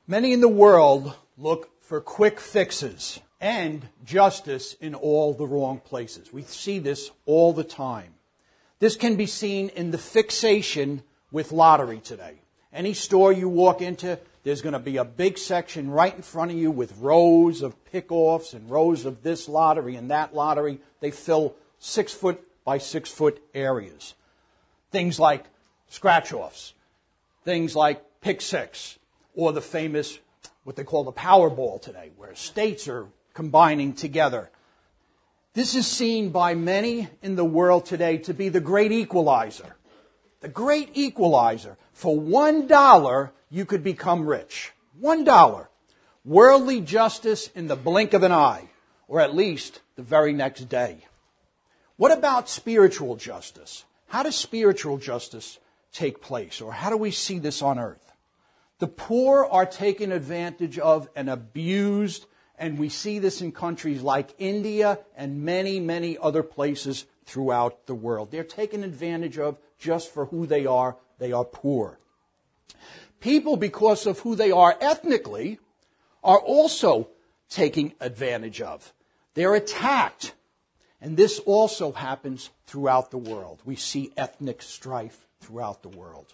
Many in the world look for quick fixes and justice in all the wrong places. We see this all the time. This can be seen in the fixation with lottery today. Any store you walk into, there's going to be a big section right in front of you with rows of pick-offs and rows of this lottery and that lottery. They fill 6-foot by 6-foot areas. Things like scratch-offs, things like pick six, or the famous, what they call the Powerball today, where states are combining together. This is seen by many in the world today to be the great equalizer. The great equalizer. For $1, you could become rich. $1. Worldly justice in the blink of an eye, or at least the very next day. What about spiritual justice? How does spiritual justice take place, or how do we see this on earth? The poor are taken advantage of and abused, and we see this in countries like India and many, many other places throughout the world. They're taken advantage of just for who they are. They are poor. People, because of who they are ethnically, are also taken advantage of. They're attacked. And this also happens throughout the world. We see ethnic strife throughout the world.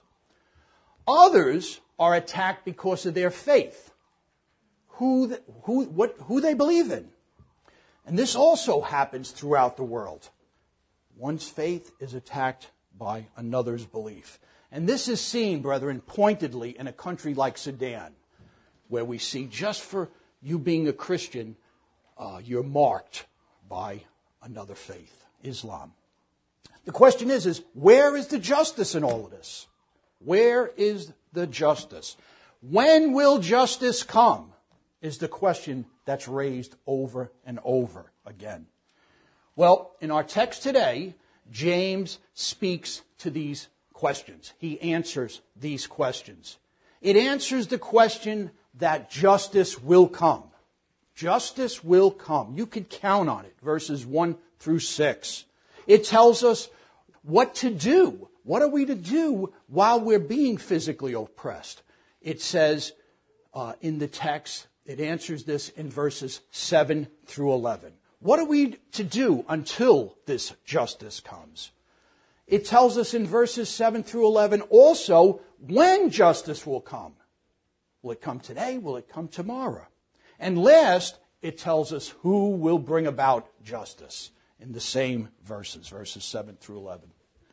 Others are attacked because of their faith, who they believe in. And this also happens throughout the world. One's faith is attacked by another's belief. And this is seen, brethren, pointedly in a country like Sudan, where we see just for you being a Christian, you're marked by another faith, Islam. The question is where is the justice in all of this? Where is the justice? When will justice come? Is the question that's raised over and over again. Well, in our text today, James speaks to these questions. He answers these questions. It answers the question that justice will come. Justice will come. You can count on it. Verses 1 through 6. It tells us what to do. What are we to do while we're being physically oppressed? It says in the text, it answers this in verses 7 through 11. What are we to do until this justice comes? It tells us in verses 7 through 11 also when justice will come. Will it come today? Will it come tomorrow? And last, it tells us who will bring about justice in the same verses 7 through 11.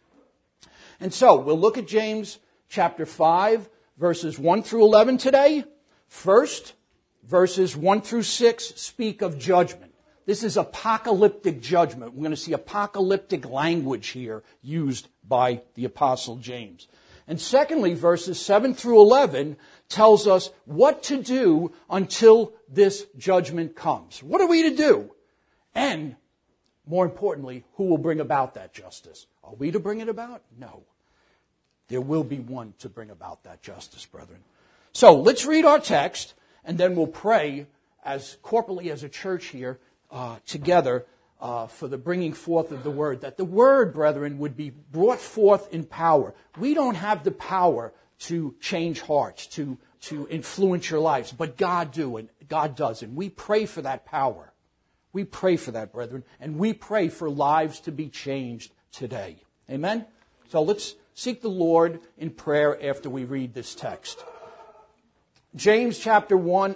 And so, we'll look at James chapter 5, verses 1 through 11 today. First, verses 1 through 6 speak of judgment. This is apocalyptic judgment. We're going to see apocalyptic language here used by the Apostle James. And secondly, verses 7 through 11 tells us what to do until this judgment comes. What are we to do? And, more importantly, who will bring about that justice? Are we to bring it about? No. There will be one to bring about that justice, brethren. So, let's read our text, and then we'll pray as corporately as a church here together for the bringing forth of the Word. That the Word, brethren, would be brought forth in power. We don't have the power to change hearts, to influence your lives, but God does, and we pray for that power. We pray for that, brethren, and we pray for lives to be changed today. Amen? So let's seek the Lord in prayer after we read this text. James chapter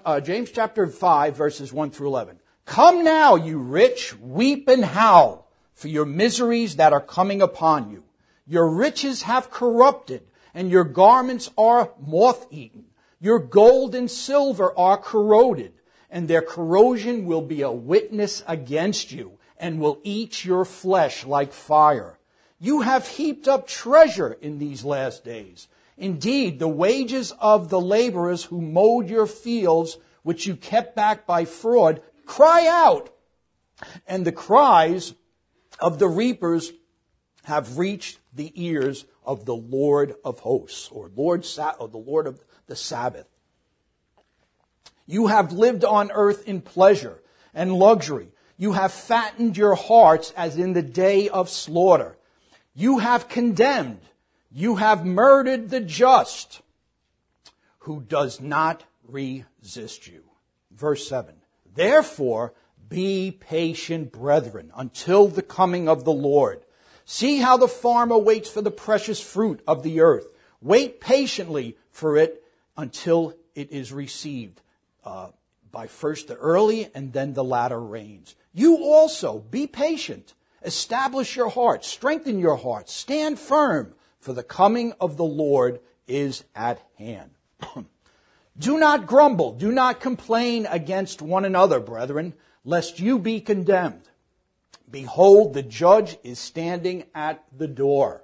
5, verses 1 through 11. Come now, you rich, weep and howl for your miseries that are coming upon you. Your riches have corrupted, and your garments are moth-eaten. Your gold and silver are corroded, and their corrosion will be a witness against you, and will eat your flesh like fire. You have heaped up treasure in these last days. Indeed, the wages of the laborers who mowed your fields, which you kept back by fraud, cry out. And the cries of the reapers have reached the ears of the Lord of hosts, or the Lord of the Sabbath. You have lived on earth in pleasure and luxury. You have fattened your hearts as in the day of slaughter. You have condemned. You have murdered the just, who does not resist you. Verse 7. Therefore, be patient, brethren, until the coming of the Lord. See how the farmer waits for the precious fruit of the earth. Wait patiently for it until it is received by first the early and then the latter rains. You also be patient. Establish your hearts. Strengthen your hearts. Stand firm, for the coming of the Lord is at hand. Do not grumble. Do not complain against one another, brethren, lest you be condemned. Behold, the judge is standing at the door.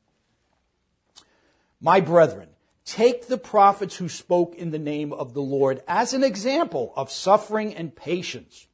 My brethren, take the prophets who spoke in the name of the Lord as an example of suffering and patience.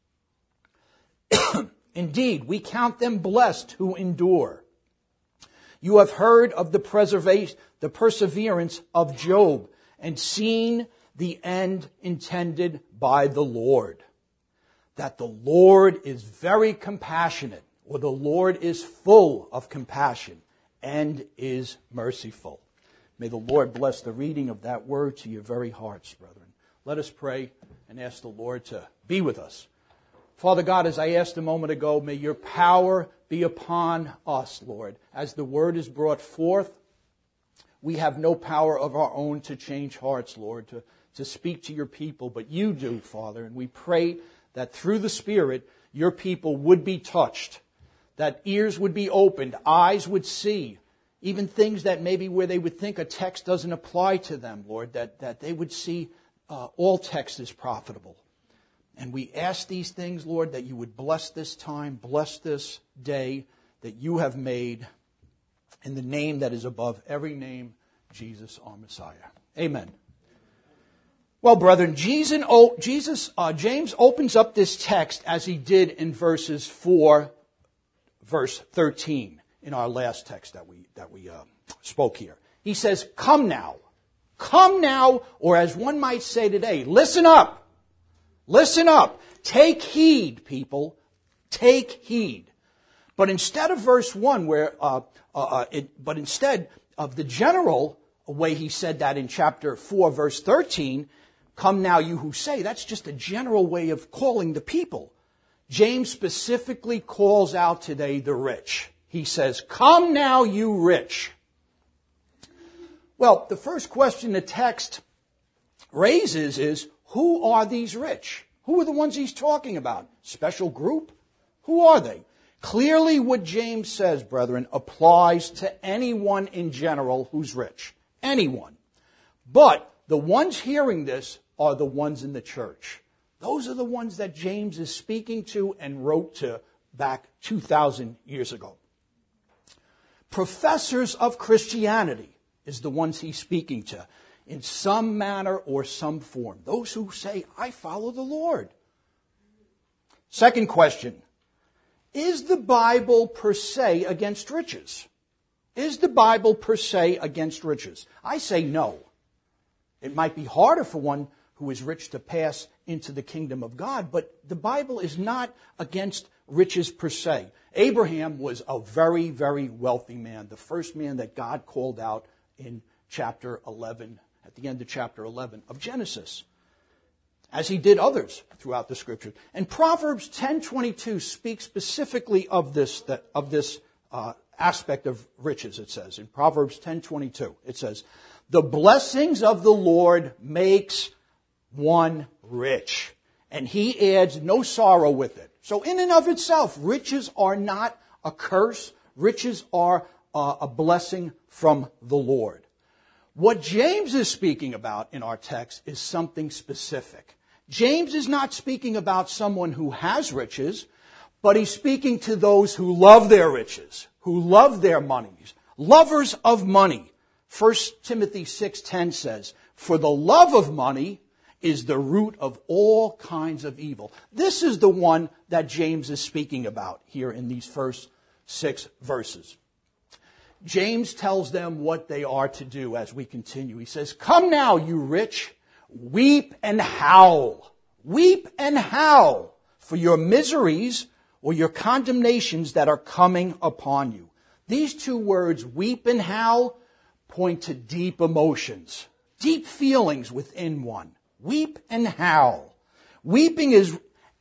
Indeed, we count them blessed who endure. You have heard of the perseverance of Job and seen the end intended by the Lord. That the Lord is very compassionate, or the Lord is full of compassion and is merciful. May the Lord bless the reading of that word to your very hearts, brethren. Let us pray and ask the Lord to be with us. Father God, as I asked a moment ago, may your power be upon us, Lord. As the word is brought forth, we have no power of our own to change hearts, Lord, to speak to your people, but you do, Father. And we pray that through the Spirit, your people would be touched, that ears would be opened, eyes would see, even things that maybe where they would think a text doesn't apply to them, Lord, that they would see all text is profitable. And we ask these things, Lord, that you would bless this time, bless this day that you have made in the name that is above every name, Jesus our Messiah. Amen. Well, brethren, James opens up this text as he did in verses 4, verse 13 in our last text that we spoke here. He says, come now, or as one might say today, listen up. Listen up. Take heed, people. Take heed. But instead of verse 1, but instead of the general way he said that in chapter 4, verse 13, come now you who say, that's just a general way of calling the people. James specifically calls out today the rich. He says, come now you rich. Well, the first question the text raises is, who are these rich? Who are the ones he's talking about? Special group? Who are they? Clearly what James says, brethren, applies to anyone in general who's rich. Anyone. But the ones hearing this are the ones in the church. Those are the ones that James is speaking to and wrote to back 2,000 years ago. Professors of Christianity is the ones he's speaking to in some manner or some form. Those who say, I follow the Lord. Second question, is the Bible per se against riches? Is the Bible per se against riches? I say no. It might be harder for one who is rich to pass into the kingdom of God, but the Bible is not against riches per se. Abraham was a very, very wealthy man, the first man that God called out in chapter 11, at the end of chapter 11 of Genesis, as he did others throughout the Scripture. And Proverbs 10:22 speaks specifically of this aspect of riches, it says. In Proverbs 10:22, it says, the blessings of the Lord makes one rich, and he adds no sorrow with it. So in and of itself, riches are not a curse. Riches are a blessing from the Lord. What James is speaking about in our text is something specific. James is not speaking about someone who has riches, but he's speaking to those who love their riches, who love their monies, lovers of money. 1 Timothy 6:10 says, for the love of money is the root of all kinds of evil. This is the one that James is speaking about here in these first 6 verses. James tells them what they are to do as we continue. He says, come now, you rich, weep and howl. Weep and howl for your miseries or your condemnations that are coming upon you. These 2 words, weep and howl, point to deep emotions, deep feelings within one. Weep and howl. Weeping is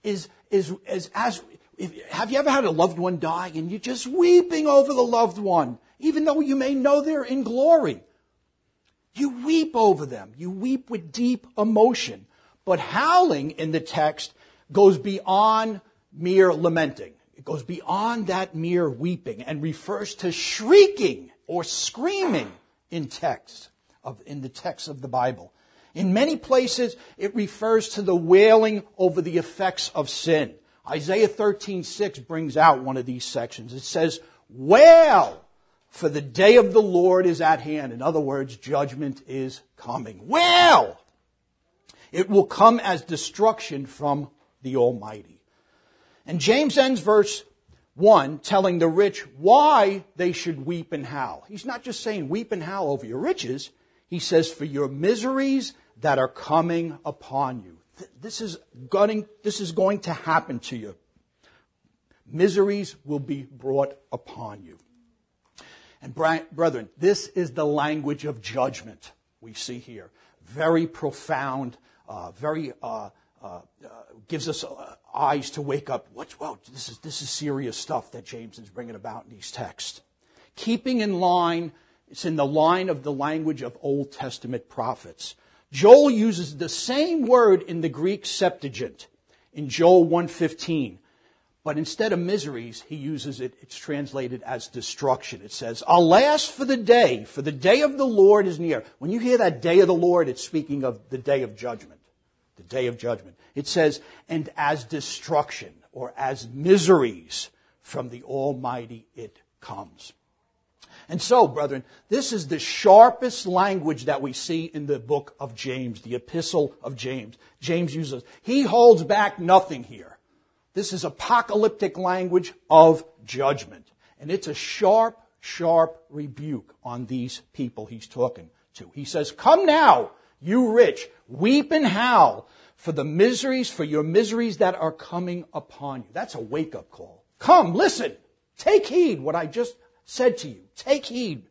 have you ever had a loved one die and you're just weeping over the loved one, even though you may know they're in glory? You weep over them. You weep with deep emotion. But howling in the text goes beyond mere lamenting. It goes beyond that mere weeping and refers to shrieking or screaming in the text of the Bible. In many places, it refers to the wailing over the effects of sin. Isaiah 13:6 brings out one of these sections. It says, "Wail, for the day of the Lord is at hand." In other words, judgment is coming. Wail! It will come as destruction from the Almighty. And James ends verse 1 telling the rich why they should weep and howl. He's not just saying weep and howl over your riches. He says, for your miseries that are coming upon you. This is going to happen to you. Miseries will be brought upon you. And brethren, this is the language of judgment we see here. Very profound, gives us eyes to wake up. This is serious stuff that James is bringing about in these texts. Keeping in line, it's in the line of the language of Old Testament prophets. Joel uses the same word in the Greek Septuagint in Joel 1:15. But instead of miseries, he uses it, it's translated as destruction. It says, "Alas for the day of the Lord is near." When you hear that day of the Lord, it's speaking of the day of judgment. The day of judgment. It says, "And as destruction," or as miseries, "from the Almighty it comes." And so, brethren, this is the sharpest language that we see in the book of James, the epistle of James. James uses, he holds back nothing here. This is apocalyptic language of judgment. And it's a sharp, sharp rebuke on these people he's talking to. He says, "Come now, you rich, weep and howl for your miseries that are coming upon you." That's a wake-up call. Come, listen, take heed what I just said to you. Take heed.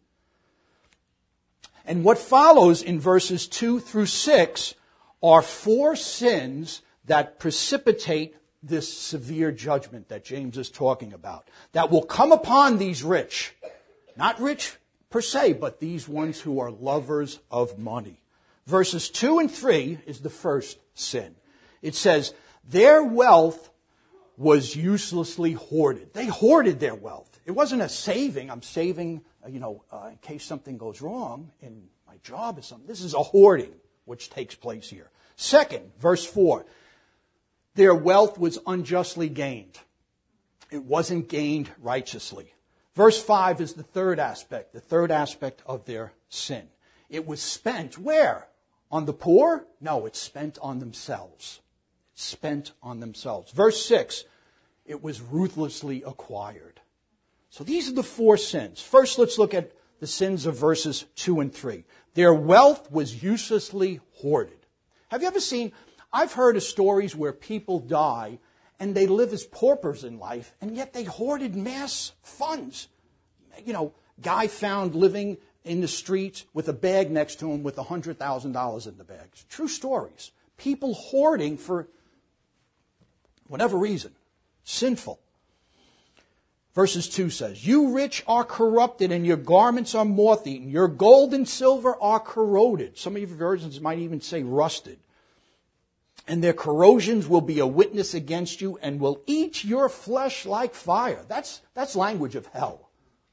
And what follows in verses 2 through 6 are 4 sins that precipitate this severe judgment that James is talking about, that will come upon these rich. Not rich per se, but these ones who are lovers of money. Verses 2 and 3 is the first sin. It says, their wealth was uselessly hoarded. They hoarded their wealth. It wasn't a saving. I'm saving, in case something goes wrong in my job or something. This is a hoarding, which takes place here. Second, verse 4. Their wealth was unjustly gained. It wasn't gained righteously. Verse 5 is the third aspect of their sin. It was spent where? On the poor? No, it's spent on themselves. It's spent on themselves. Verse 6, it was ruthlessly acquired. So these are the 4 sins. First, let's look at the sins of verses 2 and 3. Their wealth was uselessly hoarded. Have you ever seen, I've heard of stories where people die and they live as paupers in life, and yet they hoarded mass funds. Guy found living in the streets with a bag next to him with $100,000 in the bag. True stories. People hoarding for whatever reason. Sinful. Verses 2 says, "You rich are corrupted and your garments are moth-eaten. Your gold and silver are corroded." Some of your versions might even say rusted. "And their corrosions will be a witness against you and will eat your flesh like fire." That's language of hell.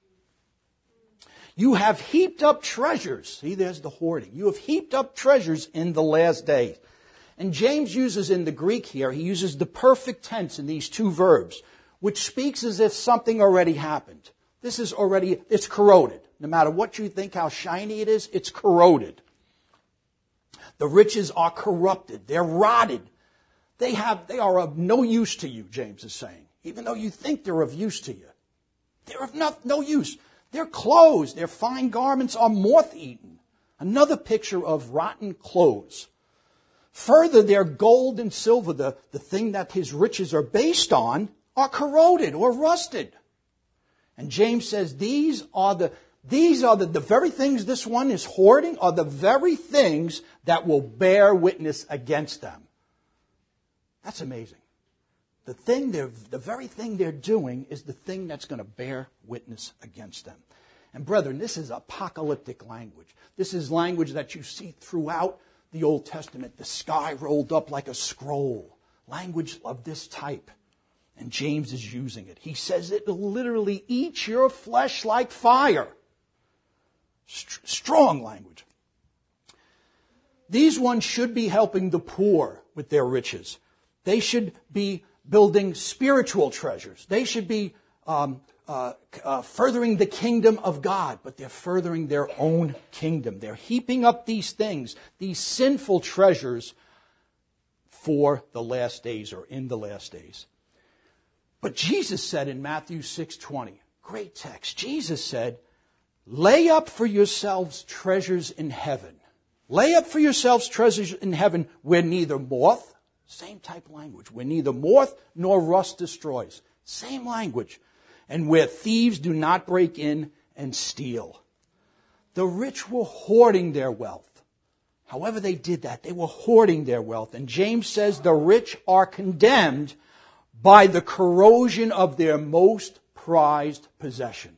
"You have heaped up treasures." See, there's the hoarding. "You have heaped up treasures in the last day." And James uses in the Greek here, he uses the perfect tense in these 2 verbs, which speaks as if something already happened. It's corroded. No matter what you think, how shiny it is, it's corroded. The riches are corrupted. They're rotted. They are of no use to you, James is saying. Even though you think they're of use to you. They're of no use. Their clothes, their fine garments are moth-eaten. Another picture of rotten clothes. Further, their gold and silver, the thing that his riches are based on, are corroded or rusted. And James says these are These are the very things this one is hoarding are the very things that will bear witness against them. That's amazing. The very thing they're doing is the thing that's going to bear witness against them. And brethren, this is apocalyptic language. This is language that you see throughout the Old Testament. The sky rolled up like a scroll. Language of this type. And James is using it. He says it will literally eat your flesh like fire. Strong language. These ones should be helping the poor with their riches. They should be building spiritual treasures. They should be furthering the kingdom of God, but they're furthering their own kingdom. They're heaping up these things, these sinful treasures for the last days or in the last days. But Jesus said in Matthew 6:20, great text, Jesus said, lay up for yourselves treasures in heaven. Lay up for yourselves treasures in heaven where neither moth, same type of language, where neither moth nor rust destroys. Same language. And where thieves do not break in and steal. The rich were hoarding their wealth. However they did that, they were hoarding their wealth. And James says the rich are condemned by the corrosion of their most prized possession.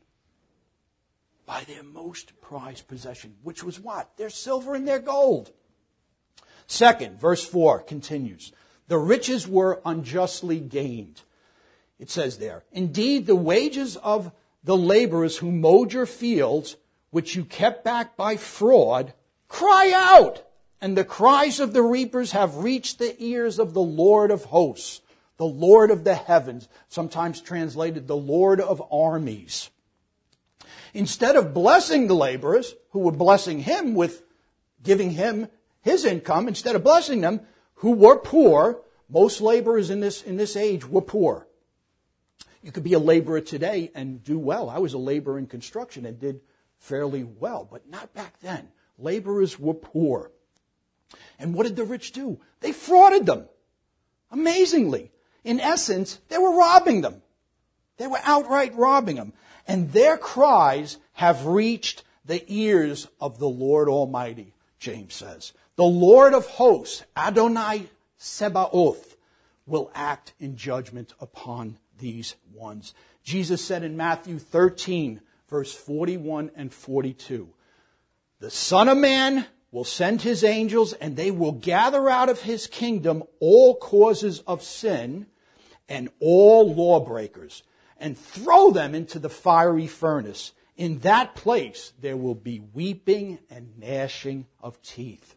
By their most prized possession, which was what? Their silver and their gold. Second, verse 4 continues. The riches were unjustly gained. It says there, indeed, the wages of the laborers who mowed your fields, which you kept back by fraud, cry out. And the cries of the reapers have reached the ears of the Lord of hosts, the Lord of the heavens, sometimes translated the Lord of armies. Instead of blessing the laborers, who were blessing him with giving him his income, instead of blessing them, who were poor, most laborers in this age were poor. You could be a laborer today and do well. I was a laborer in construction and did fairly well, but not back then. Laborers were poor. And what did the rich do? They frauded them. Amazingly. In essence, they were robbing them. They were outright robbing them. And their cries have reached the ears of the Lord Almighty, James says. The Lord of hosts, Adonai Sebaoth, will act in judgment upon these ones. Jesus said in Matthew 13, verse 41 and 42, the Son of Man will send his angels, and they will gather out of his kingdom all causes of sin and all lawbreakers, and throw them into the fiery furnace. In that place there will be weeping and gnashing of teeth.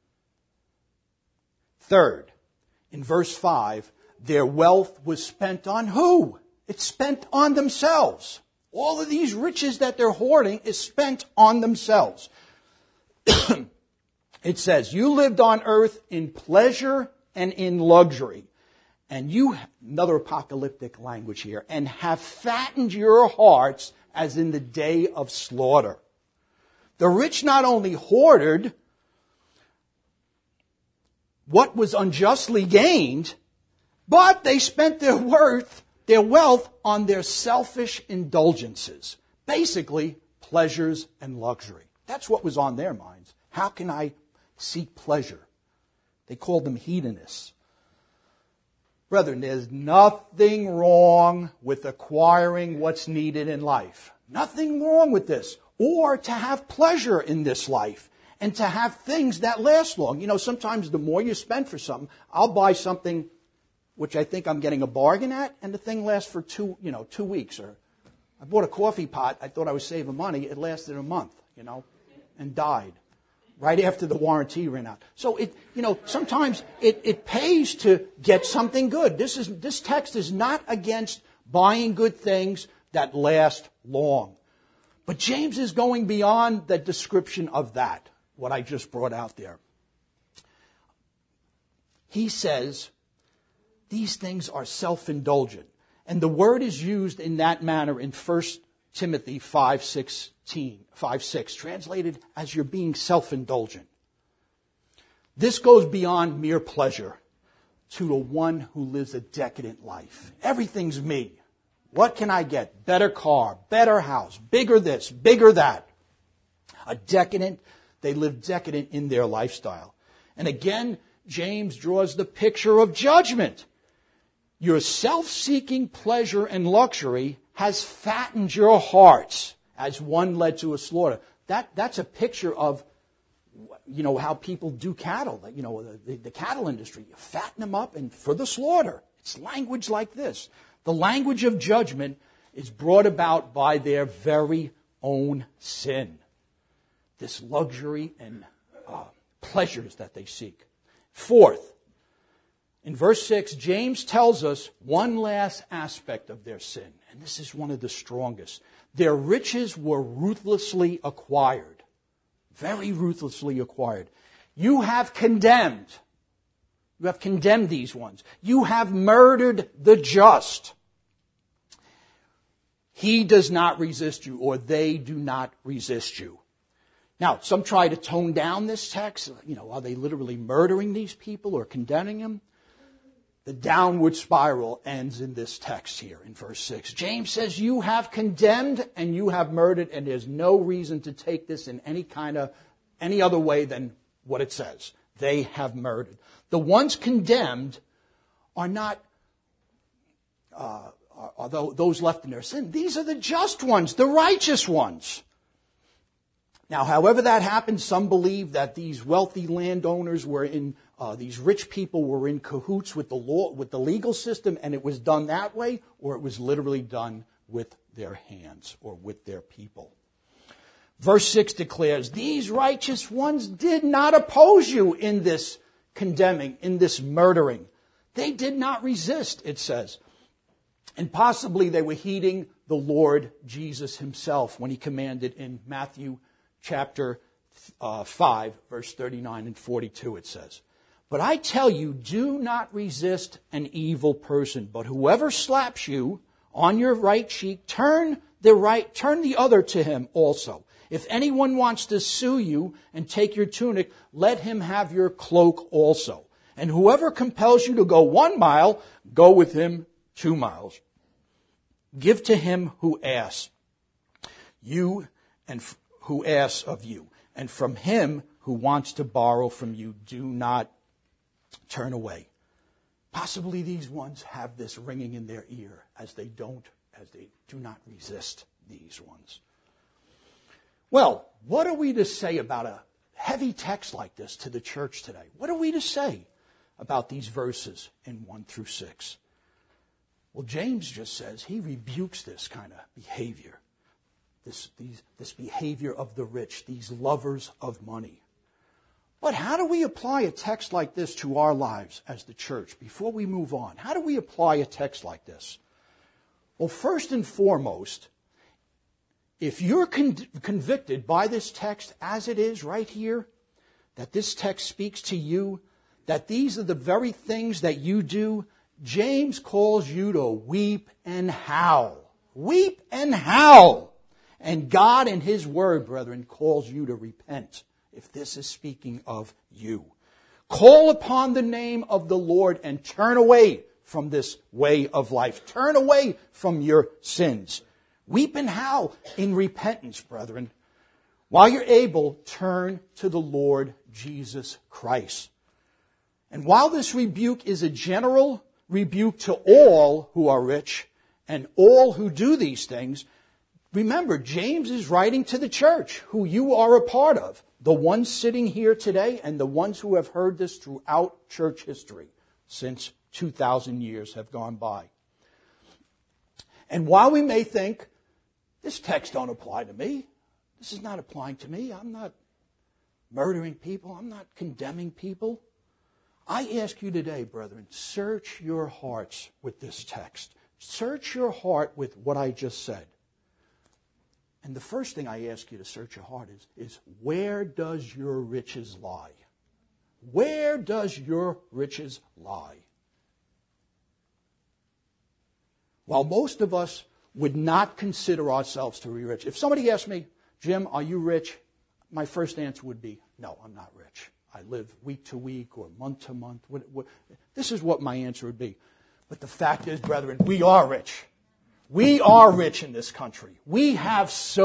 Third, in verse 5, their wealth was spent on who? It's spent on themselves. All of these riches that they're hoarding is spent on themselves. It says, you lived on earth in pleasure and in luxury. And you, another apocalyptic language here, and have fattened your hearts as in the day of slaughter. The rich not only hoarded what was unjustly gained, but they spent their wealth on their selfish indulgences. Basically, pleasures and luxury. That's what was on their minds. How can I seek pleasure? They called them hedonists. Brethren, there's nothing wrong with acquiring what's needed in life. Nothing wrong with this. Or to have pleasure in this life. And to have things that last long. You know, sometimes the more you spend for something, I'll buy something which I think I'm getting a bargain at, and the thing lasts for 2 weeks. Or I bought a coffee pot. I thought I was saving money. It lasted a month, and died right after the warranty ran out. So sometimes it pays to get something good. This text is not against buying good things that last long. But James is going beyond the description of that, what I just brought out there. He says these things are self-indulgent. And the word is used in that manner in 1 Timothy 5:6, translated as you're being self-indulgent. This goes beyond mere pleasure to the one who lives a decadent life. Everything's me. What can I get? Better car, better house, bigger this, bigger that. They live decadent in their lifestyle. And again, James draws the picture of judgment. Your self-seeking pleasure and luxury has fattened your hearts as one led to a slaughter. That's a picture of, how people do cattle. The cattle industry. You fatten them up and for the slaughter. It's language like this. The language of judgment is brought about by their very own sin. This luxury and pleasures that they seek. Fourth, in verse 6, James tells us one last aspect of their sin, and this is one of the strongest. Their riches were ruthlessly acquired, very ruthlessly acquired. You have condemned these ones. You have murdered the just. He does not resist you, or they do not resist you. Now, some try to tone down this text. Are they literally murdering these people or condemning them? The downward spiral ends in this text here in verse 6. James says, you have condemned and you have murdered, and there's no reason to take this in any other way than what it says. They have murdered. The ones condemned are not those left in their sin. These are the just ones, the righteous ones. Now, however that happened, some believe that these wealthy landowners these rich people were in cahoots with the law, with the legal system, and it was done that way, or it was literally done with their hands or with their people. Verse 6 declares, these righteous ones did not oppose you in this condemning, in this murdering. They did not resist, it says. And possibly they were heeding the Lord Jesus himself when he commanded in Matthew chapter 5, verse 39 and 42, it says, but I tell you, do not resist an evil person, but whoever slaps you on your right cheek, turn the other to him also. If anyone wants to sue you and take your tunic, let him have your cloak also. And whoever compels you to go 1 mile, go with him 2 miles. Give to him who asks who asks of you, and from him who wants to borrow from you, do not turn away. Possibly these ones have this ringing in their ear as they do not resist these ones. Well, what are we to say about a heavy text like this to the church today? What are we to say about these verses in 1 through 6? Well, James just says he rebukes this kind of behavior. This behavior of the rich, these lovers of money. But how do we apply a text like this to our lives as the church? Before we move on, how do we apply a text like this? Well, first and foremost, if you're convicted by this text as it is right here, that this text speaks to you, that these are the very things that you do, James calls you to weep and howl. Weep and howl. And God in his word, brethren, calls you to repent, if this is speaking of you. Call upon the name of the Lord and turn away from this way of life. Turn away from your sins. Weep and howl in repentance, brethren. While you're able, turn to the Lord Jesus Christ. And while this rebuke is a general rebuke to all who are rich and all who do these things, remember, James is writing to the church, who you are a part of, the ones sitting here today and the ones who have heard this throughout church history since 2,000 years have gone by. And while we may think, this text don't apply to me, this is not applying to me, I'm not murdering people, I'm not condemning people, I ask you today, brethren, search your hearts with this text. Search your heart with what I just said. And the first thing I ask you to search your heart is where does your riches lie? Where does your riches lie? While most of us would not consider ourselves to be rich. If somebody asked me, Jim, are you rich? My first answer would be, no, I'm not rich. I live week to week or month to month. This is what my answer would be. But the fact is, brethren, we are rich. We are rich in this country. We have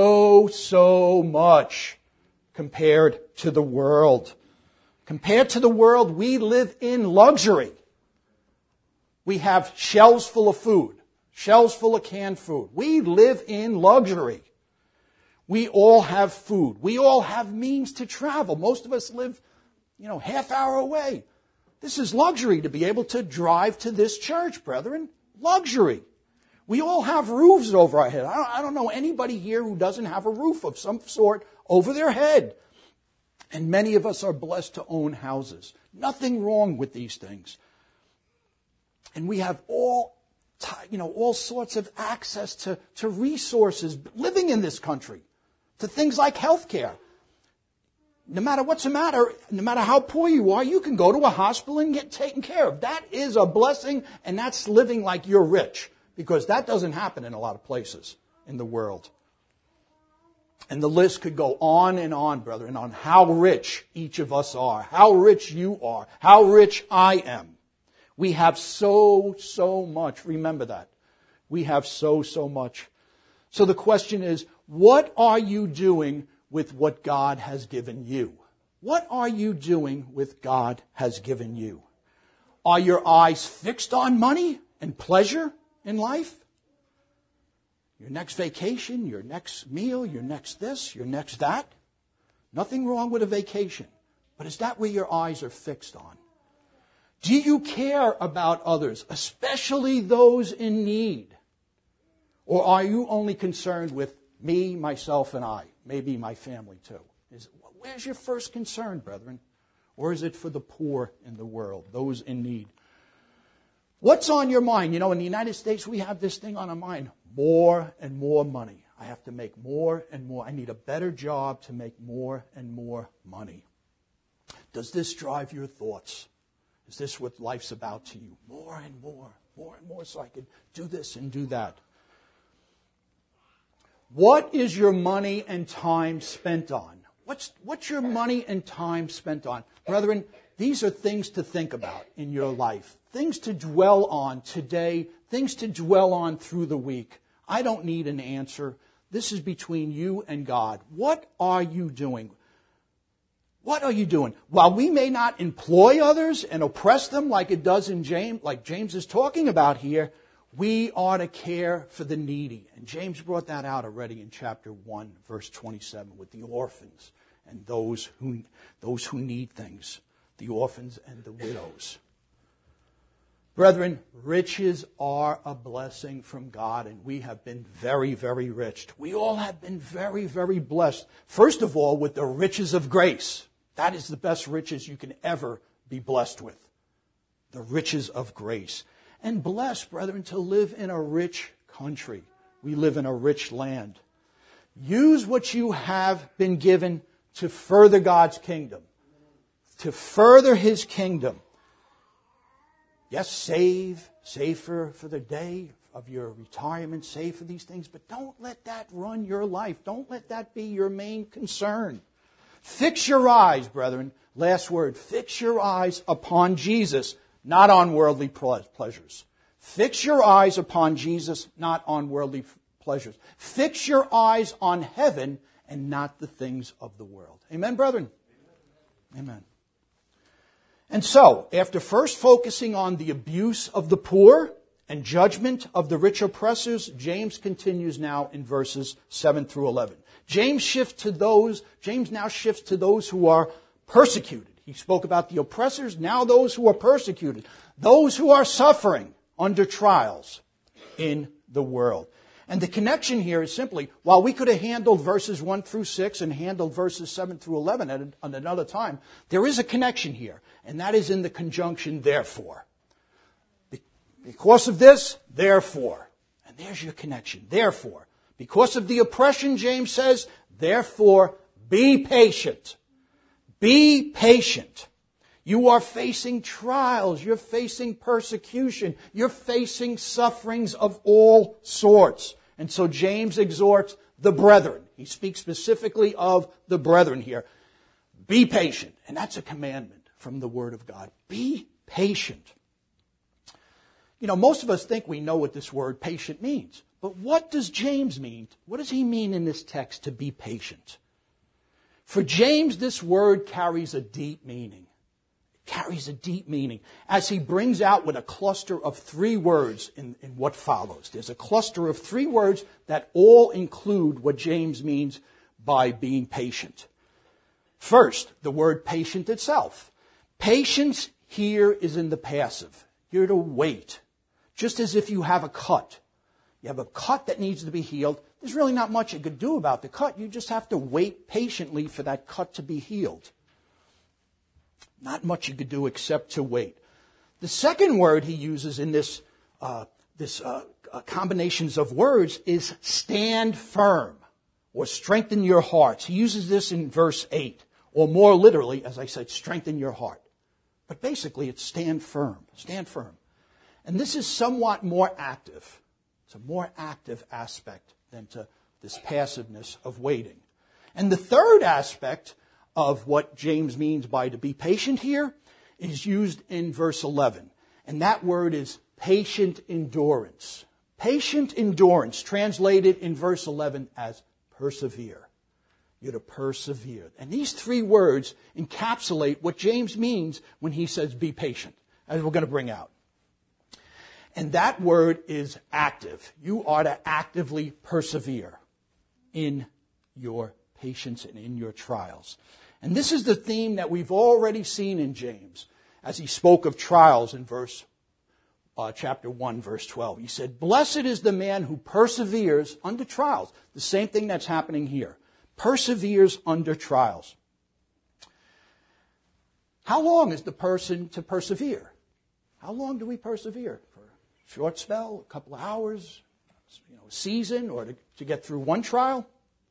so much compared to the world. Compared to the world, we live in luxury. We have shelves full of food, shelves full of canned food. We live in luxury. We all have food. We all have means to travel. Most of us live, half hour away. This is luxury to be able to drive to this church, brethren. Luxury. We all have roofs over our head. I don't know anybody here who doesn't have a roof of some sort over their head. And many of us are blessed to own houses. Nothing wrong with these things. And we have all sorts of access to resources living in this country, to things like health care. No matter what's the matter, no matter how poor you are, you can go to a hospital and get taken care of. That is a blessing, and that's living like you're rich, because that doesn't happen in a lot of places in the world. And the list could go on and on, brethren, on how rich each of us are, how rich you are, how rich I am. We have so much. Remember that. We have so much. So the question is, what are you doing with what God has given you? What are you doing with God has given you? Are your eyes fixed on money and pleasure in life? Your next vacation, your next meal, your next this, your next that? Nothing wrong with a vacation. But is that where your eyes are fixed on? Do you care about others, especially those in need? Or are you only concerned with me, myself, and I? Maybe my family too. Where's your first concern, brethren? Or is it for the poor in the world, those in need? What's on your mind? In the United States, we have this thing on our mind. More and more money. I have to make more and more. I need a better job to make more and more money. Does this drive your thoughts? Is this what life's about to you? More and more, so I can do this and do that. What is your money and time spent on? What's your money and time spent on? Brethren, these are things to think about in your life. Things to dwell on today. Things to dwell on through the week. I don't need an answer. This is between you and God. What are you doing? What are you doing? While we may not employ others and oppress them like it does in James, like James is talking about here, we ought to care for the needy. And James brought that out already in chapter 1, verse 27, with the orphans and those who need things, the orphans and the widows. Brethren, riches are a blessing from God, and we have been very, very rich. We all have been very, very blessed. First of all, with the riches of grace. That is the best riches you can ever be blessed with. The riches of grace. And blessed, brethren, to live in a rich country. We live in a rich land. Use what you have been given to further God's kingdom. To further His kingdom. Yes, save for the day of your retirement, save for these things, but don't let that run your life. Don't let that be your main concern. Fix your eyes, brethren. Last word, fix your eyes upon Jesus, not on worldly pleasures. Fix your eyes upon Jesus, not on worldly pleasures. Fix your eyes on heaven and not the things of the world. Amen, brethren? Amen. And so, after first focusing on the abuse of the poor and judgment of the rich oppressors, James continues now in verses 7 through 11. James now shifts to those who are persecuted. He spoke about the oppressors, now those who are persecuted, those who are suffering under trials in the world. And the connection here is simply, while we could have handled verses 1 through 6 and handled verses 7 through 11 at another time, there is a connection here, and that is in the conjunction therefore. Because of this, therefore. And there's your connection, therefore. Because of the oppression, James says, therefore, be patient. Be patient. You are facing trials. You're facing persecution. You're facing sufferings of all sorts. And so James exhorts the brethren. He speaks specifically of the brethren here. Be patient. And that's a commandment from the Word of God. Be patient. Most of us think we know what this word patient means. But what does James mean? What does he mean in this text to be patient? For James, this word carries a deep meaning. It carries a deep meaning as he brings out with a cluster of 3 words in what follows. There's a cluster of 3 words that all include what James means by being patient. First, the word patient itself. Patience here is in the passive. You're to wait. Just as if you have a cut. You have a cut that needs to be healed. There's really not much you could do about the cut. You just have to wait patiently for that cut to be healed. Not much you could do except to wait. The second word he uses in this combinations of words is stand firm or strengthen your hearts. He uses this in verse 8, or more literally, as I said, strengthen your heart. But basically it's stand firm, stand firm. And this is somewhat more active. It's a more active aspect than to this passiveness of waiting. And the third aspect of what James means by to be patient here is used in verse 11. And that word is patient endurance. Patient endurance, translated in verse 11 as persevere. You're to persevere. And these 3 words encapsulate what James means when he says be patient, as we're going to bring out. And that word is active. You are to actively persevere in your patience and in your trials. And this is the theme that we've already seen in James as he spoke of trials in chapter 1, verse 12. He said, blessed is the man who perseveres under trials. The same thing that's happening here. Perseveres under trials. How long is the person to persevere? How long do we persevere? For a short spell, a couple of hours, a season, or to get through one trial?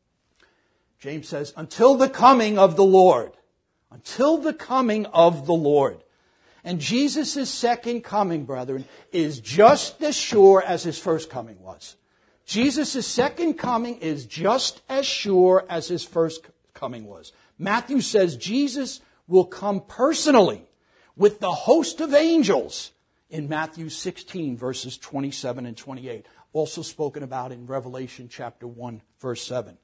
James says, until the coming of the Lord. Until the coming of the Lord. And Jesus' second coming, brethren, is just as sure as his first coming was. Jesus' second coming is just as sure as his first coming was. Matthew says Jesus will come personally with the host of angels in Matthew 16, verses 27 and 28. Also spoken about in Revelation chapter 1, verse 7.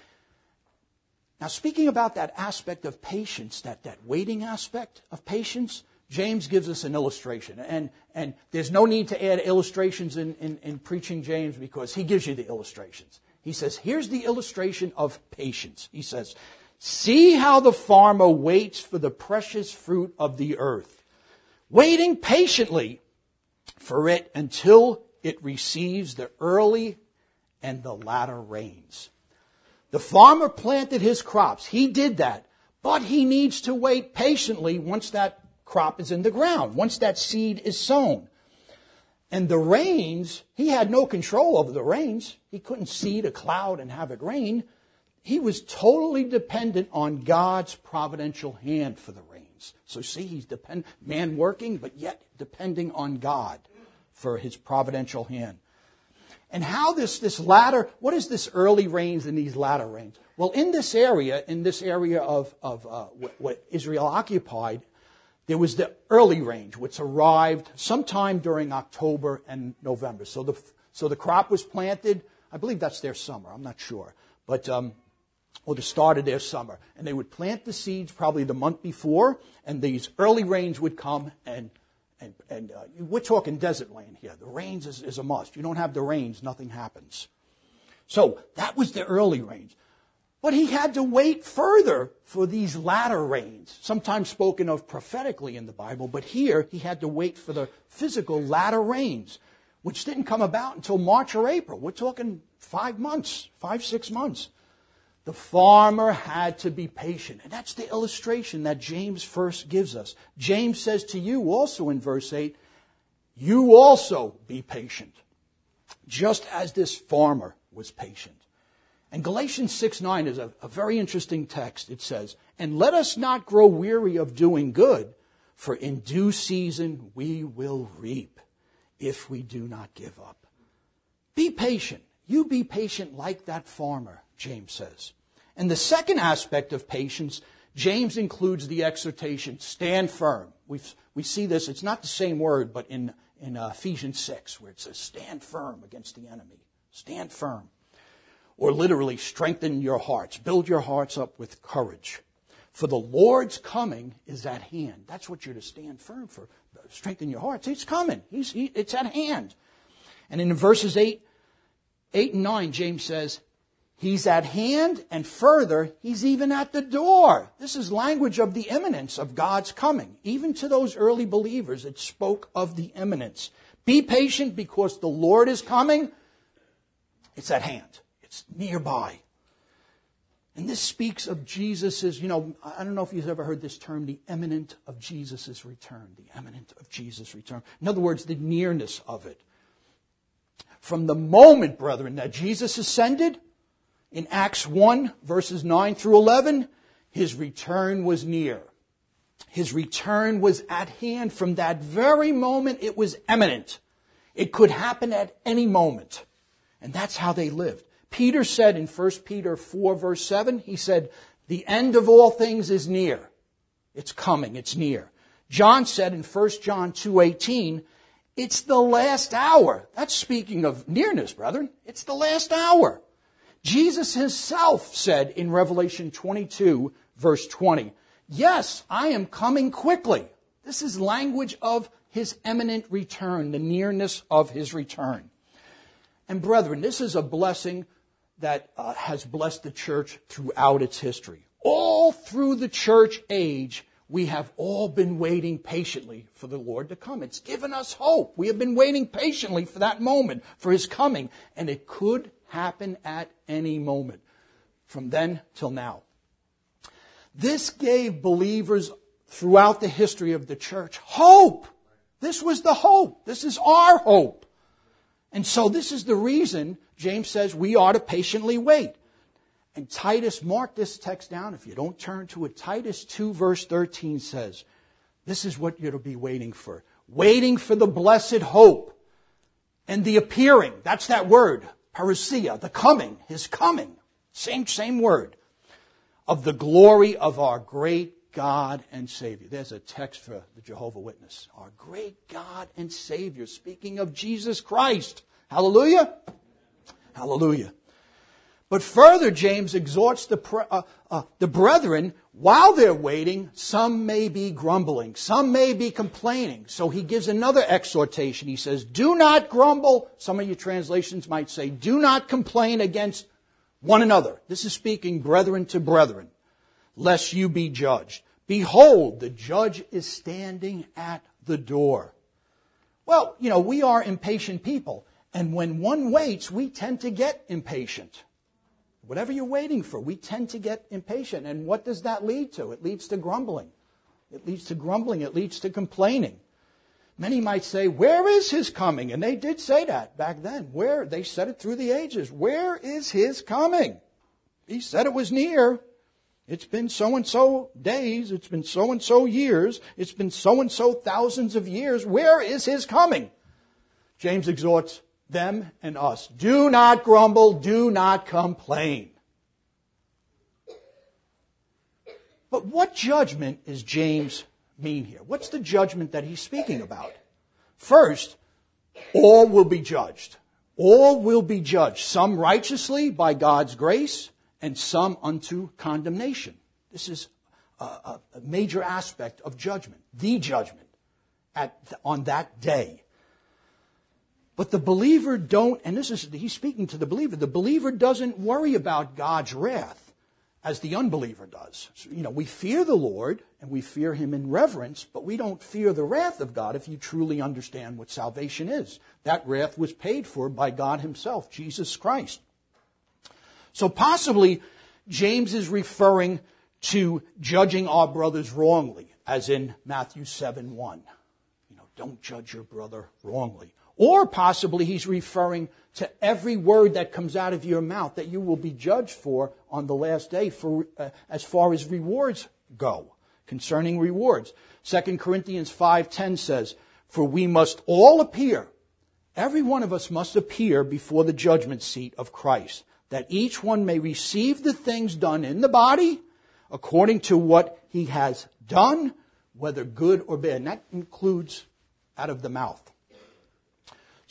Now, speaking about that aspect of patience, that waiting aspect of patience, James gives us an illustration. And there's no need to add illustrations in preaching James because he gives you the illustrations. He says, here's the illustration of patience. He says, see how the farmer waits for the precious fruit of the earth, waiting patiently for it until it receives the early and the latter rains. The farmer planted his crops. He did that. But he needs to wait patiently once that crop is in the ground, once that seed is sown. And the rains, he had no control over the rains. He couldn't seed a cloud and have it rain. He was totally dependent on God's providential hand for the rains. So see, he's man working, but yet depending on God for his providential hand. And how this latter, what is this early rains and these latter rains? Well, in this area of what Israel occupied, there was the early rains, which arrived sometime during October and November. So the crop was planted. I believe that's their summer. I'm not sure, but or the start of their summer, and they would plant the seeds probably the month before, and these early rains would come and we're talking desert land here. The rains is a must. You don't have the rains, nothing happens. So that was the early rains. But he had to wait further for these latter rains, sometimes spoken of prophetically in the Bible, but here he had to wait for the physical latter rains, which didn't come about until March or April. We're talking 5 months, 6 months. The farmer had to be patient. And that's the illustration that James first gives us. James says to you also in verse 8, you also be patient, just as this farmer was patient. And Galatians 6:9 is a very interesting text. It says, and let us not grow weary of doing good, for in due season we will reap if we do not give up. Be patient. You be patient like that farmer, James says. And the second aspect of patience, James includes the exhortation, stand firm. We see this, it's not the same word, but in Ephesians 6, where it says, stand firm against the enemy. Stand firm. Or literally, strengthen your hearts. Build your hearts up with courage. For the Lord's coming is at hand. That's what you're to stand firm for. Strengthen your hearts. It's coming. It's at hand. And in verses 8 and 9, James says, He's at hand, and further, He's even at the door. This is language of the imminence of God's coming. Even to those early believers, it spoke of the imminence. Be patient because the Lord is coming. It's at hand. It's nearby. And this speaks of Jesus' I don't know if you've ever heard this term, the imminent of Jesus' return. The imminent of Jesus' return. In other words, the nearness of it. From the moment, brethren, that Jesus ascended, in Acts 1, verses 9 through 11, His return was near. His return was at hand. From that very moment, it was imminent. It could happen at any moment. And that's how they lived. Peter said in 1 Peter 4, verse 7, he said, the end of all things is near. It's coming. It's near. John said in 1 John 2:18, it's the last hour. That's speaking of nearness, brethren. It's the last hour. Jesus Himself said in Revelation 22, verse 20, yes, I am coming quickly. This is language of His imminent return, the nearness of His return. And brethren, this is a blessing that has blessed the church throughout its history. All through the church age, we have all been waiting patiently for the Lord to come. It's given us hope. We have been waiting patiently for that moment, for His coming. And it could happen at any moment from then till now. This gave believers throughout the history of the church hope. This was the hope. This is our hope. And so this is the reason James says we ought to patiently wait. And Titus, mark this text down if you don't turn to it. Titus 2 verse 13 says, this is what you're to be waiting for. Waiting for the blessed hope and the appearing. That's that word, parousia, the coming, His coming. Same word. Of the glory of our great God and Savior. There's a text for the Jehovah Witness. Our great God and Savior, speaking of Jesus Christ. Hallelujah. Hallelujah. But further, James exhorts the brethren, while they're waiting, some may be grumbling, some may be complaining. So he gives another exhortation. He says, do not grumble. Some of your translations might say, do not complain against one another. This is speaking brethren to brethren, lest you be judged. Behold, the judge is standing at the door. Well, we are impatient people. And when one waits, we tend to get impatient. Whatever you're waiting for, we tend to get impatient. And what does that lead to? It leads to grumbling. It leads to grumbling. It leads to complaining. Many might say, where is His coming? And they did say that back then. Where? They said it through the ages. Where is His coming? He said it was near. It's been so-and-so days. It's been so-and-so years. It's been so-and-so thousands of years. Where is His coming? James exhorts them and us. Do not grumble. Do not complain. But what judgment is James mean here? What's the judgment that he's speaking about? First, all will be judged. All will be judged. Some righteously by God's grace and some unto condemnation. This is a major aspect of judgment. The judgment on that day. But the believer he's speaking to the believer doesn't worry about God's wrath as the unbeliever does. So, we fear the Lord and we fear Him in reverence, but we don't fear the wrath of God if you truly understand what salvation is. That wrath was paid for by God Himself, Jesus Christ. So possibly James is referring to judging our brothers wrongly, as in Matthew 7:1. Don't judge your brother wrongly. Or possibly he's referring to every word that comes out of your mouth that you will be judged for on the last day as far as rewards go, concerning rewards. 2 Corinthians 5:10 says, for we must all appear, every one of us must appear before the judgment seat of Christ, that each one may receive the things done in the body according to what he has done, whether good or bad. And that includes out of the mouth.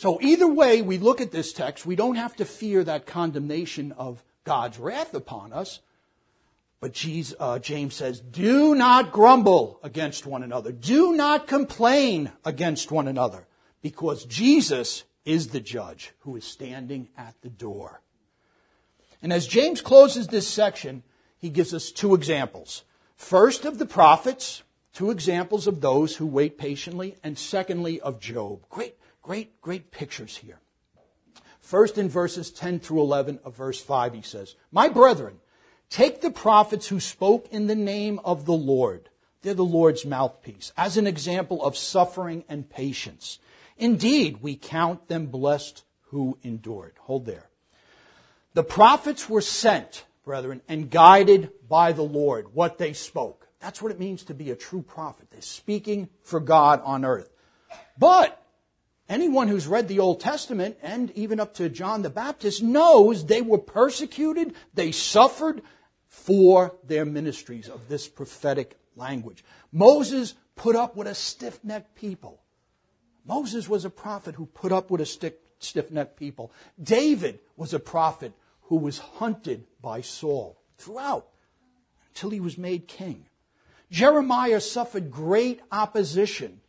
So either way we look at this text, we don't have to fear that condemnation of God's wrath upon us. But James says, do not grumble against one another. Do not complain against one another, because Jesus is the judge who is standing at the door. And as James closes this section, he gives us two examples. First, of the prophets, two examples of those who wait patiently, and secondly, of Job. Great pictures here. First, in verses 10 through 11 of verse 5, he says, my brethren, take the prophets who spoke in the name of the Lord. They're the Lord's mouthpiece, as an example of suffering and patience. Indeed, we count them blessed who endured. Hold there. The prophets were sent, brethren, and guided by the Lord, what they spoke. That's what it means to be a true prophet. They're speaking for God on earth. But anyone who's read the Old Testament, and even up to John the Baptist, knows they were persecuted, they suffered for their ministries of this prophetic language. Moses put up with a stiff-necked people. Moses was a prophet who put up with a stiff-necked people. David was a prophet who was hunted by Saul throughout until he was made king. Jeremiah suffered great opposition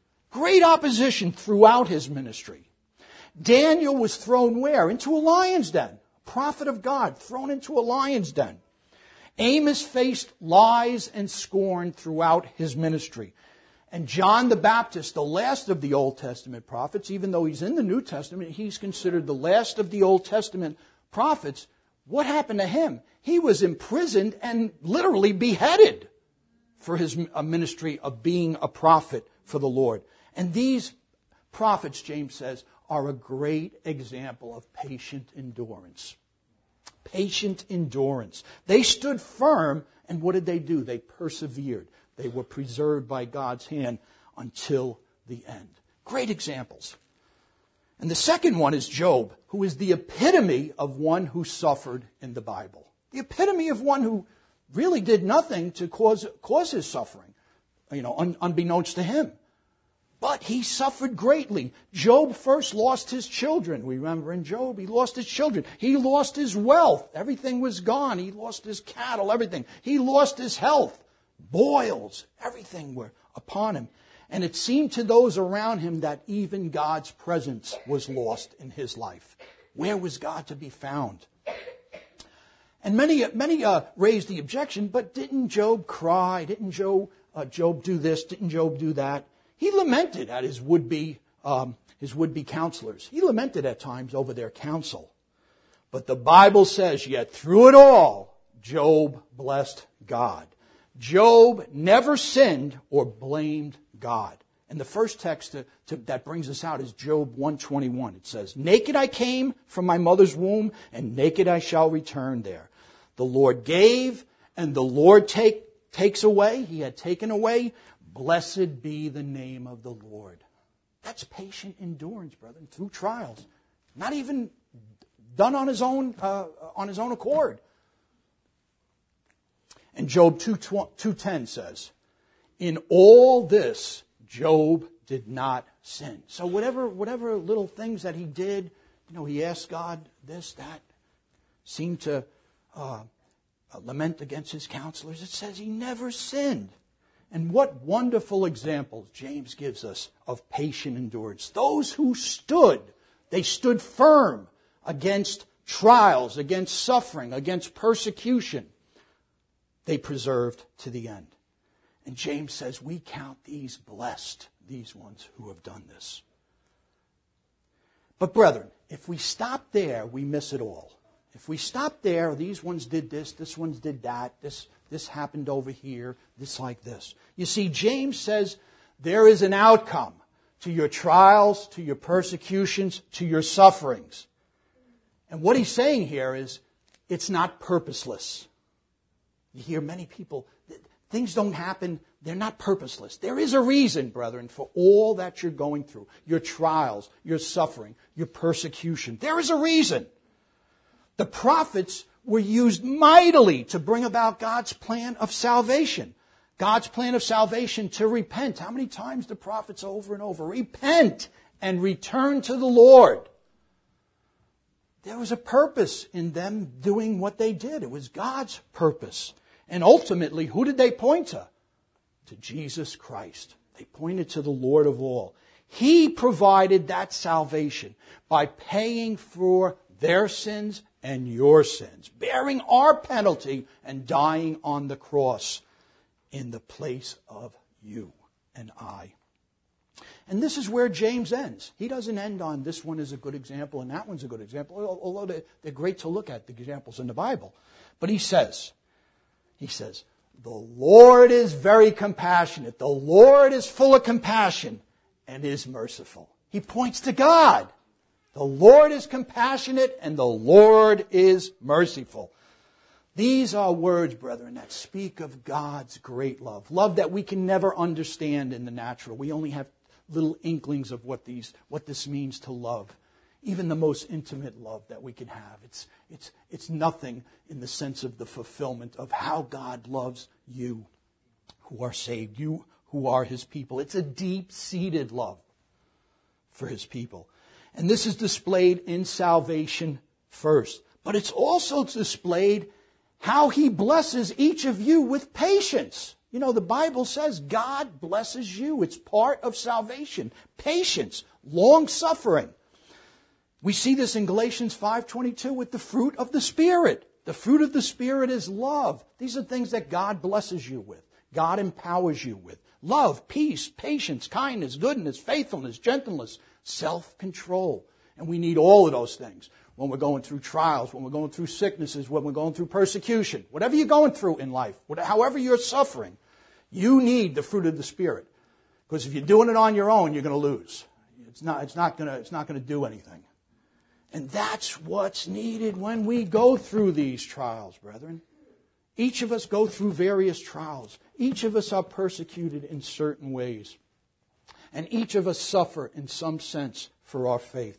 throughout his ministry. Daniel was thrown where? Into a lion's den. A prophet of God thrown into a lion's den. Amos faced lies and scorn throughout his ministry. And John the Baptist, the last of the Old Testament prophets, even though he's in the New Testament, he's considered the last of the Old Testament prophets. What happened to him? He was imprisoned and literally beheaded for his ministry of being a prophet for the Lord. And these prophets, James says, are a great example of patient endurance. Patient endurance. They stood firm, and what did they do? They persevered. They were preserved by God's hand until the end. Great examples. And the second one is Job, who is the epitome of one who suffered in the Bible. The epitome of one who really did nothing to cause his suffering, unbeknownst to him. But he suffered greatly. Job first lost his children. We remember in Job, he lost his children. He lost his wealth. Everything was gone. He lost his cattle, everything. He lost his health. Boils, everything were upon him. And it seemed to those around him that even God's presence was lost in his life. Where was God to be found? And many raised the objection, but didn't Job cry? Didn't Job do this? Didn't Job do that? He lamented at his would-be counselors. He lamented at times over their counsel. But the Bible says, yet through it all, Job blessed God. Job never sinned or blamed God. And the first text that brings us out is Job 1:21. It says, naked I came from my mother's womb, and naked I shall return there. The Lord gave, and the Lord takes away. He had taken away. Blessed be the name of the Lord. That's patient endurance, brethren, through trials. Not even done on his own accord. And Job 2:10 says, in all this, Job did not sin. So whatever little things that he did, he asked God this, that, seemed to lament against his counselors. It says he never sinned. And what wonderful examples James gives us of patient endurance. Those who they stood firm against trials, against suffering, against persecution. They persevered to the end. And James says we count these blessed, these ones who have done this. But brethren, if we stop there, we miss it all. If we stop there, these ones did this ones did that, this happened over here, this like this. You see, James says there is an outcome to your trials, to your persecutions, to your sufferings. And what he's saying here is it's not purposeless. You hear many people, things don't happen, they're not purposeless. There is a reason, brethren, for all that you're going through. Your trials, your suffering, your persecution. There is a reason. The prophets were used mightily to bring about God's plan of salvation. God's plan of salvation to repent. How many times the prophets over and over? Repent and return to the Lord. There was a purpose in them doing what they did. It was God's purpose. And ultimately, who did they point to? To Jesus Christ. They pointed to the Lord of all. He provided that salvation by paying for their sins and your sins, bearing our penalty and dying on the cross in the place of you and I. And this is where James ends. He doesn't end on this one is a good example and that one's a good example, although they're great to look at, the examples in the Bible. But he says, the Lord is very compassionate. The Lord is full of compassion and is merciful. He points to God. The Lord is compassionate and the Lord is merciful. These are words, brethren, that speak of God's great love. Love that we can never understand in the natural. We only have little inklings of what this means to love. Even the most intimate love that we can have. It's nothing in the sense of the fulfillment of how God loves you who are saved, you who are His people. It's a deep-seated love for His people. And this is displayed in salvation first. But it's also displayed how He blesses each of you with patience. You know, the Bible says God blesses you. It's part of salvation. Patience, long-suffering. We see this in Galatians 5:22 with the fruit of the Spirit. The fruit of the Spirit is love. These are things that God blesses you with. God empowers you with. Love, peace, patience, kindness, goodness, faithfulness, gentleness, self-control. And we need all of those things when we're going through trials, when we're going through sicknesses, when we're going through persecution. Whatever you're going through in life, however you're suffering, you need the fruit of the Spirit. Because if you're doing it on your own, you're going to lose. It's not going to do anything. And that's what's needed when we go through these trials, brethren. Each of us go through various trials. Each of us are persecuted in certain ways. And each of us suffer in some sense for our faith.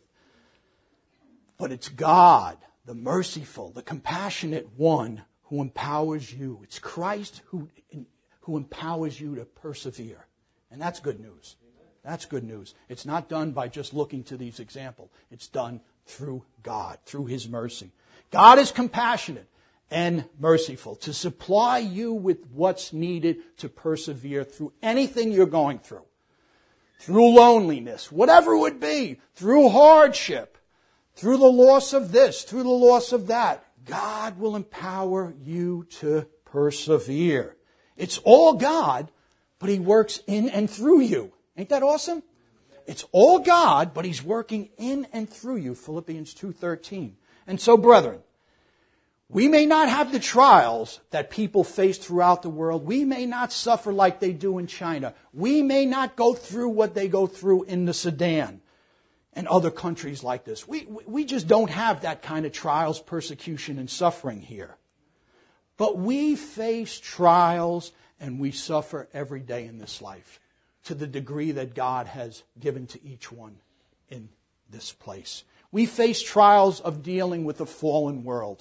But it's God, the merciful, the compassionate one who empowers you. It's Christ who empowers you to persevere. And that's good news. That's good news. It's not done by just looking to these examples. It's done through God, through His mercy. God is compassionate and merciful to supply you with what's needed to persevere through anything you're going through. Through loneliness, whatever it would be, through hardship, through the loss of this, through the loss of that. God will empower you to persevere. It's all God, but He works in and through you. Ain't that awesome? It's all God, but He's working in and through you. Philippians 2:13. And so, brethren, we may not have the trials that people face throughout the world. We may not suffer like they do in China. We may not go through what they go through in the Sudan and other countries like this. We just don't have that kind of trials, persecution, and suffering here. But we face trials and we suffer every day in this life to the degree that God has given to each one in this place. We face trials of dealing with a fallen world.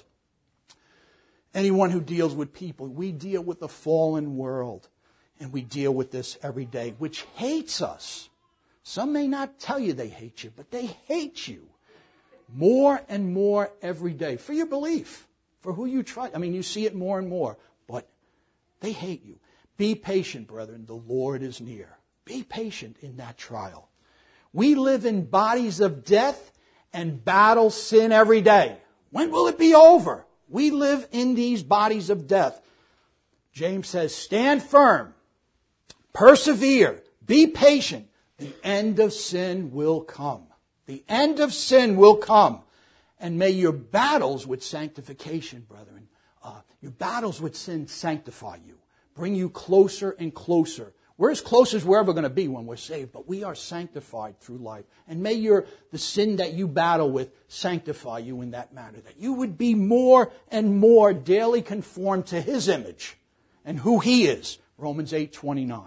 Anyone who deals with people, we deal with a fallen world. And we deal with this every day, which hates us. Some may not tell you they hate you, but they hate you more and more every day for your belief, for who you trust. I mean, you see it more and more, but they hate you. Be patient, brethren. The Lord is near. Be patient in that trial. We live in bodies of death and battle sin every day. When will it be over? We live in these bodies of death. James says, stand firm, persevere, be patient. The end of sin will come. The end of sin will come. And may your battles with sanctification, brethren, your battles with sin sanctify you, bring you closer and closer. We're as close as we're ever going to be when we're saved, but we are sanctified through life. And may the sin that you battle with sanctify you in that manner, that you would be more and more daily conformed to His image and who He is. Romans 8:29.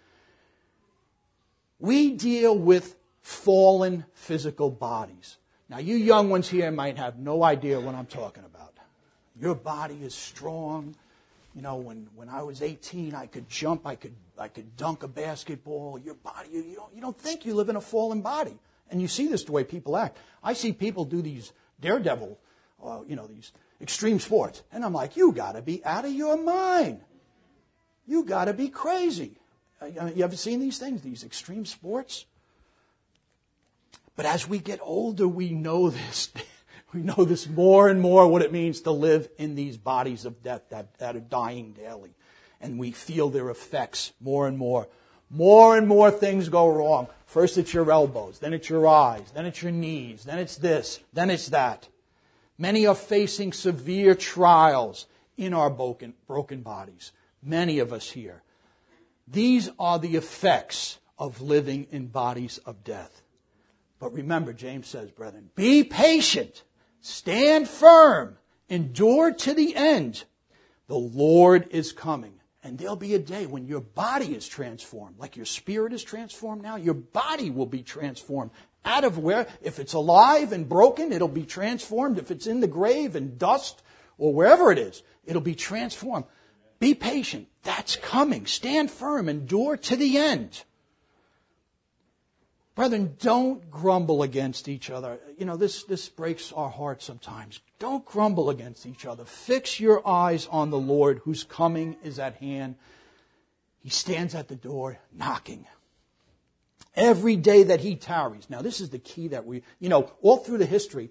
We deal with fallen physical bodies. Now, you young ones here might have no idea what I'm talking about. Your body is strong. when I was 18, I could jump, I could dunk a basketball. Your body, you don't think you live in a fallen body. And you see this the way people act. I see people do these daredevil, these extreme sports. And I'm like, you got to be out of your mind. You got to be crazy. You ever seen these things, these extreme sports? But as we get older, we know this. We know this more and more, what it means to live in these bodies of death that are dying daily. And we feel their effects more and more. More and more things go wrong. First it's your elbows, then it's your eyes, then it's your knees, then it's this, then it's that. Many are facing severe trials in our broken bodies. Many of us here. These are the effects of living in bodies of death. But remember, James says, brethren, be patient, stand firm, endure to the end. The Lord is coming. And there'll be a day when your body is transformed. Like your spirit is transformed now, your body will be transformed. Out of where, if it's alive and broken, it'll be transformed. If it's in the grave and dust or wherever it is, it'll be transformed. Be patient. That's coming. Stand firm. Endure to the end. Brethren, don't grumble against each other. This breaks our hearts sometimes. Don't grumble against each other. Fix your eyes on the Lord, whose coming is at hand. He stands at the door knocking. Every day that He tarries. Now, this is the key that we, all through the history,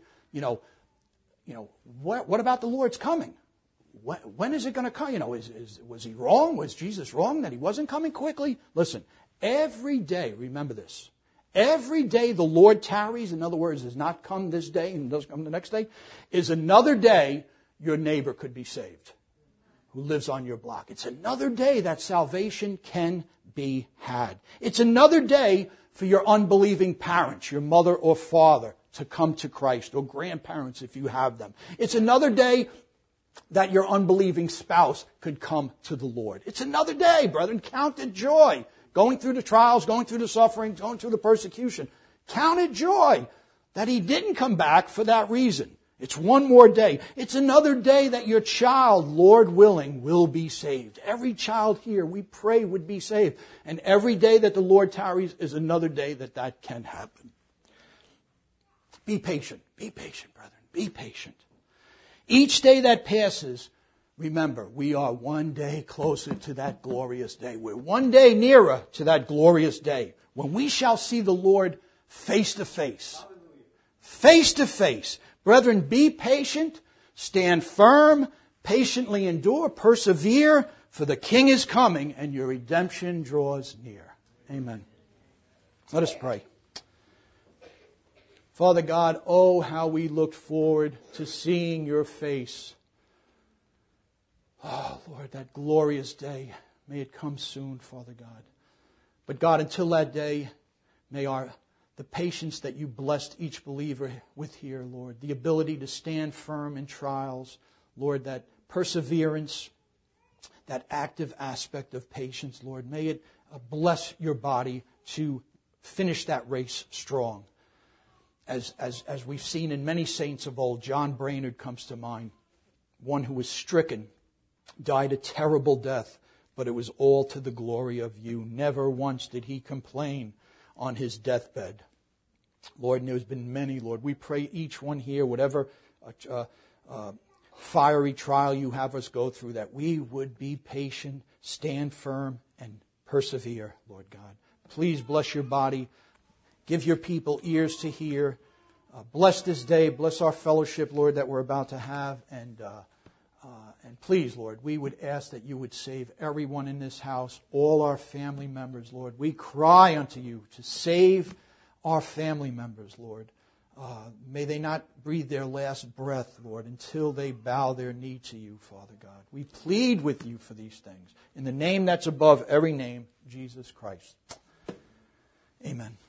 what about the Lord's coming? When is it going to come? Was He wrong? Was Jesus wrong that He wasn't coming quickly? Listen, every day, remember this. Every day the Lord tarries, in other words, does not come this day and does come the next day, is another day your neighbor could be saved who lives on your block. It's another day that salvation can be had. It's another day for your unbelieving parents, your mother or father, to come to Christ, or grandparents if you have them. It's another day that your unbelieving spouse could come to the Lord. It's another day, brethren. Count it joy. Going through the trials, going through the suffering, going through the persecution. Count it joy that He didn't come back for that reason. It's one more day. It's another day that your child, Lord willing, will be saved. Every child here, we pray, would be saved. And every day that the Lord tarries is another day that can happen. Be patient. Be patient, brethren. Be patient. Each day that passes, remember, we are one day closer to that glorious day. We're one day nearer to that glorious day when we shall see the Lord face to face. Face to face. Brethren, be patient, stand firm, patiently endure, persevere, for the King is coming and your redemption draws near. Amen. Let us pray. Father God, oh, how we look forward to seeing your face. Oh, Lord, that glorious day, may it come soon, Father God. But God, until that day, may the patience that you blessed each believer with here, Lord, the ability to stand firm in trials, Lord, that perseverance, that active aspect of patience, Lord, may it bless your body to finish that race strong. As we've seen in many saints of old, John Brainerd comes to mind, one who was stricken, died a terrible death, but it was all to the glory of you. Never once did he complain on his deathbed. Lord, and there's been many, Lord. We pray each one here, whatever fiery trial you have us go through, that we would be patient, stand firm, and persevere, Lord God. Please bless your body. Give your people ears to hear. Bless this day. Bless our fellowship, Lord, that we're about to have. And please, Lord, we would ask that you would save everyone in this house, all our family members, Lord. We cry unto you to save our family members, Lord. May they not breathe their last breath, Lord, until they bow their knee to you, Father God. We plead with you for these things. In the name that's above every name, Jesus Christ. Amen.